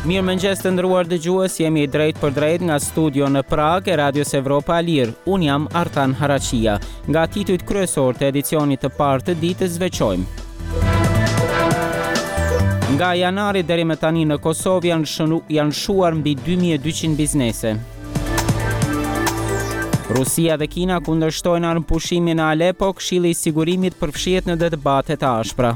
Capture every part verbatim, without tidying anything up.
Mirëmëngjes të nderuar dëgjues, jemi drejt për drejt nga studio në Prag e Radios Evropa e Lirë. Unë jam Artan Harachia. Nga titujt kryesor të edicionit të parë të ditës veçojmë. Nga janari deri më tani në Kosovë janë, shënu, janë shuar mbi dy mijë e dyqind biznese. Rusia dhe Kina kundërshtojnë armëpushimin në Alepo, Këshilli i Sigurimit përfshihet në debate të ashpra.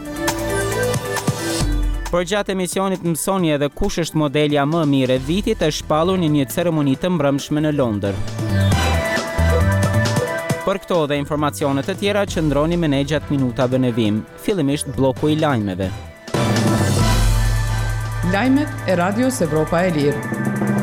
Përgjatë emisionit mësoni edhe kush është modelja më mirë e vitit e shpallur në një ceremoni të mbrëmshme në Londër. Për këto dhe informacionet të tjera qëndroni me ne gjatë minutave në vim. Fillimisht bloku i lajmeve. Lajmet e Radios Evropa e Lirë.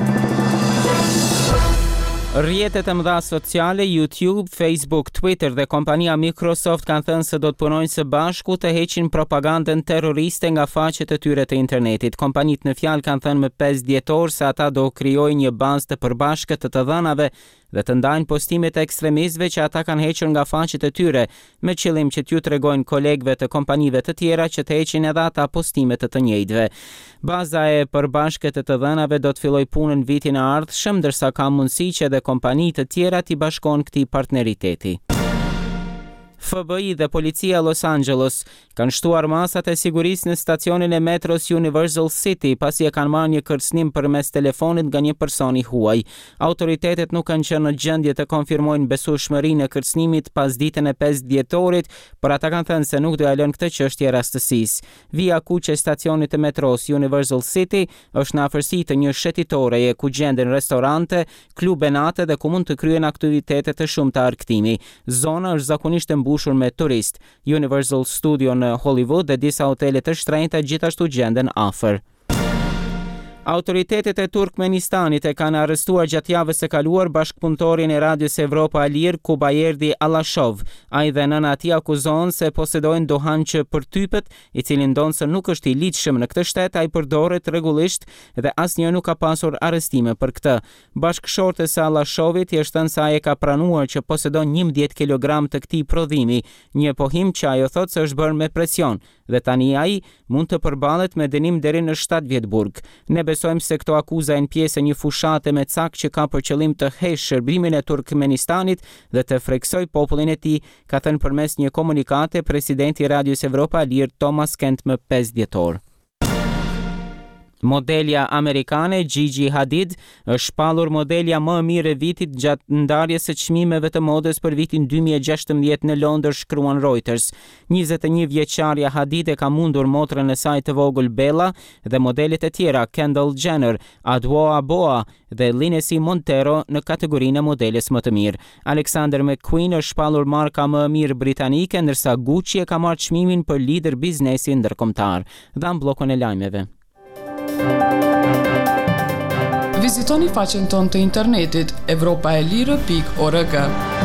Rrjetet e mëdha sociale, YouTube, Facebook, Twitter dhe kompania Microsoft kanë thënë se do të punojnë së bashku të heqin propagandën terroriste nga faqet e tyre të internetit. Kompanitë në fjalë kanë thënë më pesë dhjetor se ata do krijojnë një bazë të përbashkët të të dhënave dhe të ndajnë postimet e ekstremistëve që ata kanë hequr nga faqet e tyre, me qëllim që t'ju tregojnë kolegëve të kompanive të tjera që të heqin edhe ata postimet të të njëjtëve. Baza e përbashkët të të dhënave do të fillojë punën vitin e ardhshëm, ndërsa ka mundësi që edhe kompani të tjera t'i bashkojnë këtij partneriteti. F B I dhe policia Los Angeles kanë shtuar masat e sigurisë në stacionin e metros Universal City pasi e kanë marrë një kërcënim përmes telefonit nga një person i huaj. Autoritetet nuk kanë qenë në gjendje të konfirmojnë besueshmërinë e kërcënimit pas ditën e pesë dhjetorit, por ata kanë thënë se nuk do ja lënë këtë çështje rastësisë. Via kuqe e stacionit të metros Universal City është në afërsi të një shetitoreje ku gjenden restorante, klube nate dhe ku mund të kryen aktivitete të shumta argëtimi. Zona është zakonisht e mbushur me turist. Universal Studio në Hollywood dhe disa hotele të shtrenjta gjithashtu gjenden afër. Autoritetet e Turkmenistanit e kanë arrestuar gjatë javës së kaluar bashkëpunëtorin e Radios Evropa e Lirë Kubayerdi Alashov. Ai dhe nëna e tij akuzohen se posedojnë duhan që përtypet, i cili ndonë se nuk është i ligjshëm në këtë shtet, ai përdoret rregullisht dhe asnjë nuk ka pasur arrestime për këtë. Bashkëshortes së Alashovit i është thënë se ai e ka pranuar që posedon njëmbëdhjetë kilogram të këtij prodhimi, një pohim që ajo thotë se është bërë me presion dhe tani ai mund të përballet me dënim deri në shtatë vjet burg. Ne besojmë se këto akuza janë pjesë e një fushate me cak që ka për qëllim të heqë shërbimin e Turkmenistanit dhe të freksoj popullin e tij, ka thënë përmes një komunikate presidenti i Radios Evropa e Lirë Thomas Kent më pesë dhjetor. Modelja amerikane Gigi Hadid është shpallur modelja më e mirë e vitit gjatë ndarjes së çmimeve të modës për vitin dy mijë e gjashtëmbëdhjetë në Londër, shkruan Reuters. njëzet e një vjeçarja Hadid e ka mundur motrën e saj të vogël Bella dhe modelet e tjera Kendall Jenner, Adwoa Boa dhe Lindsay Montero në kategorinë e modeles më të mirë. Alexander McQueen është shpallur marka më e mirë britanike, ndërsa Gucci e ka marrë çmimin për lider biznesi ndërkombëtar. Dham bllokun e lajmeve. Vizitoni faqen tonë të internetit evropaelire pikë org.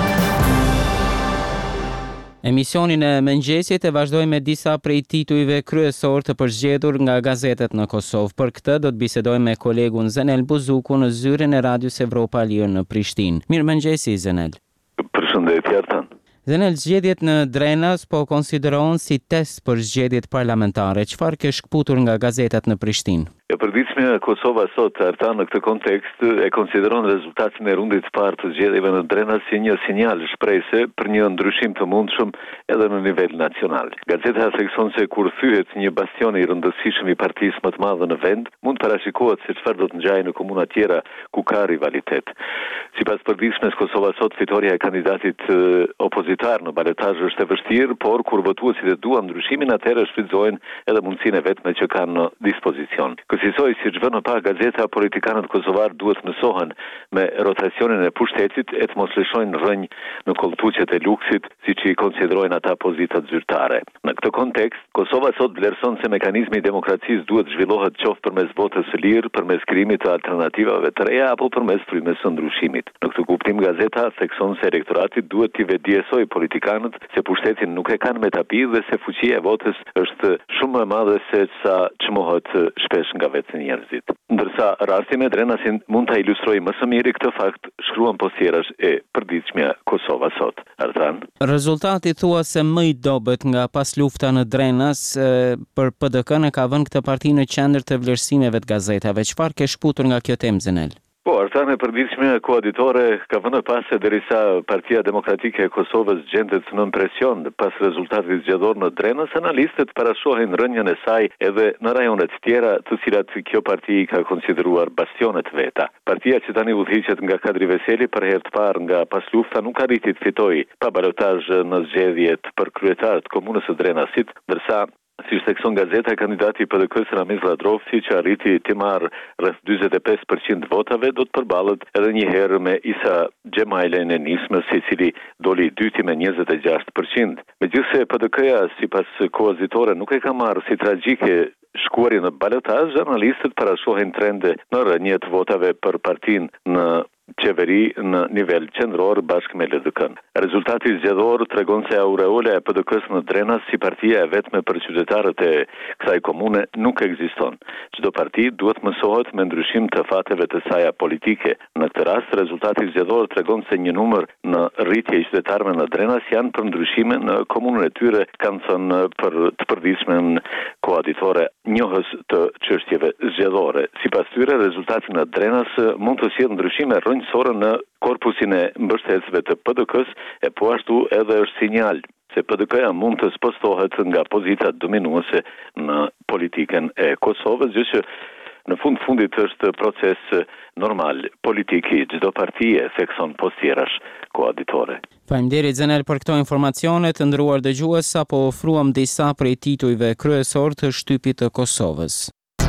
Emisionin e mëngjesit e vazhdojmë me disa prej titujve kryesor të përzgjedhur nga gazetet në Kosovë. Për këtë do të bisedojmë me kolegun Zenel Buzuku në zyrën e Radios Evropa e Lirë në Prishtinë. Mirëmëngjesi Zenel. Përshëndetje Artan. Zenel, zgjedhjet në Drenas po konsiderohen si test për zgjedhjet parlamentare. Çfarë ke shkputur nga gazetat në Prishtinë? E përditshmja e Kosova sot, Artan, në këtë kontekst e konsideron rezultatin e rundit të parë të zgjedhjeve në Drenas si një sinjal shprehse për një ndryshim të mundshëm edhe në nivel nacional. Gazeta thekson se kur thyhet një bastion i rëndësishëm i partisë më të madhe në vend, mund parashikohet se çfarë do të ngjajë në komuna tjera ku ka rivalitet. Sipas përditshmes Kosova sot, fitoria e kandidatit opozitar në balotazh është e vështirë, por kur votuesit e duan ndryshimin, atëherë shfrytëzojnë edhe mundësinë vetme që kanë në dispozicion. Kësaj si që vënë pa gazeta, politikanët kosovar duhet mësohen me rotacionin e pushtetit e të mos lëshojnë rënj në kolltuqet e luksit, siç i konsiderojnë ata pozitat zyrtare. Në këtë kontekst, Kosova sot vlerëson se mekanizmi i demokracisë duhet zhvillohet qoftë përmes votës së lirë, përmes krijimit të alternativave të reja apo përmes frymës së ndryshimit. Në këtë kuptim gazeta thekson se elektorati duhet t'i vetëdijsoj politikanët se pushtetin nuk e kanë me tapi dhe se fuqia e votës është shumë më e madhe se sa çmohet shpesh nga ka vetë njerëzit. Ndërsa rasti me Drenasin mund ta ilustrojë më së miri këtë fakt, shkruan postierash e përditshmja Kosova Sot. Artan. Rezultati thua se më i dobët nga pas lufta në Drenas për P D K-n e ka vënë këtë parti në qendër të vlerësimeve të gazetave. Çfarë ke shputur nga kjo temë, Zenel? Po, artan e përditshme koaditore ka vënë pas se derisa Partia Demokratike e Kosovës gjendet nën presion pas rezultatit zgjedhor në Drenas, analistët parashohin rënjën e saj edhe në rajonet tjera, të cilat kjo parti ka konsideruar bastionet veta. Partia që tani udhëhiqet nga Kadri Veseli për herë të parë nga pas lufta nuk arriti të fitojë pa balotazh në zgjedhjet për kryetar të komunës së Drenasit, ndërsa si shtekson gazeta, kandidati i P D K-s Ramiz Ladrovci, që arriti të marrë rreth dyzet e pesë përqind votave, do të përballet edhe një herë me Isa Xhemajlen e Nismës, i cili doli i dyti me njëzet e gjashtë përqind. Megjithse P D K-ja sipas koazitore nuk e ka marrë si tragjike shkuarje në balotazh, analistët parashohin trende në rënje të votave për partinë në qeveri në nivel qendror bashkë me L D K-n. Rezultati zgjedhor tregon se aureola e P D K-s në Drenas si partia e vetme për qytetarët e kësaj komune nuk ekziston. Çdo parti duhet mësohet me ndryshim të fateve të saj politike. Në këtë rast, rezultati zgjedhor tregon se një numër në rritje i qytetarëve në Drenas janë për ndryshime në komunën e tyre, kanë thënë për të përditshmën koaditore njohës të çështjeve zgjedhore. Sipas tyre, rezultati në Drenas mund të sjellë ndryshime rrënjësore në korpusin e mbështetësve të P D K-s, e po ashtu edhe është sinjal se P D K-ja mund të spostohet nga pozita dominuese në politikën e Kosovës, gjë që në fund fundit është proces normal politik i çdo partie, thekson postierash koaditore. Faleminderit Zenel për këto informacione. Të nderuar dëgjues, sapo ofruam disa prej titujve kryesor të shtypit të Kosovës.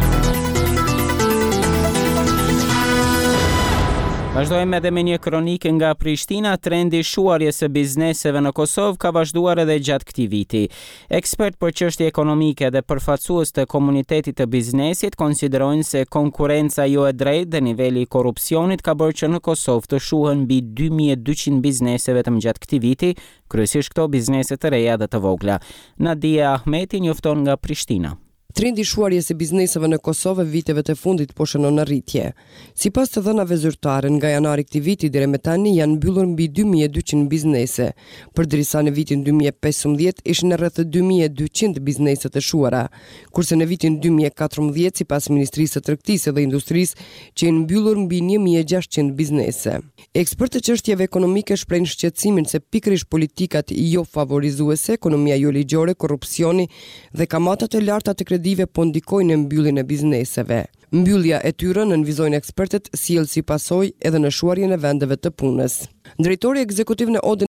Vazhdojmë edhe me një kronikë nga Prishtina. Trendi shuarjes së bizneseve në Kosovë ka vazhduar edhe gjatë këtij viti. Ekspert për çështje ekonomike dhe përfaqësues të komunitetit të biznesit konsiderojnë se konkurenca jo e drejtë dhe niveli i korrupsionit ka bërë që në Kosovë të shuhen mbi dy mijë e dyqind biznese vetëm gjatë këtij viti, kryesisht këto biznese të reja dhe të vogla. Nadia Ahmeti njofton nga Prishtina. Trendi shuarjes së bizneseve në Kosovë viteve të fundit po shënon në rritje. Sipas të dhënave zyrtare, nga janari këtij viti deri më tani janë mbyllur mbi dy mijë e dyqind biznese, përderisa në vitin dy mijë e pesëmbëdhjetë ishin rreth dy mijë e dyqind biznese të shuara, kurse në vitin dy mijë e katërmbëdhjetë sipas Ministrisë së Tregtisë dhe Industrisë që janë mbyllur mbi një mijë e gjashtëqind biznese. Ekspertë të çështjeve ekonomike shprehin shqetësimin se pikërisht politikat jo favorizuese, ekonomia jo ligjore, korrupsioni dhe kamatat e larta të kredive po ndikojnë në mbylljen e bizneseve. Mbyllja e tyre, nënvizojnë ekspertët, sjell si pasojë edhe në shuarjen e vendeve të punës. Drejtori ekzekutiv në Odën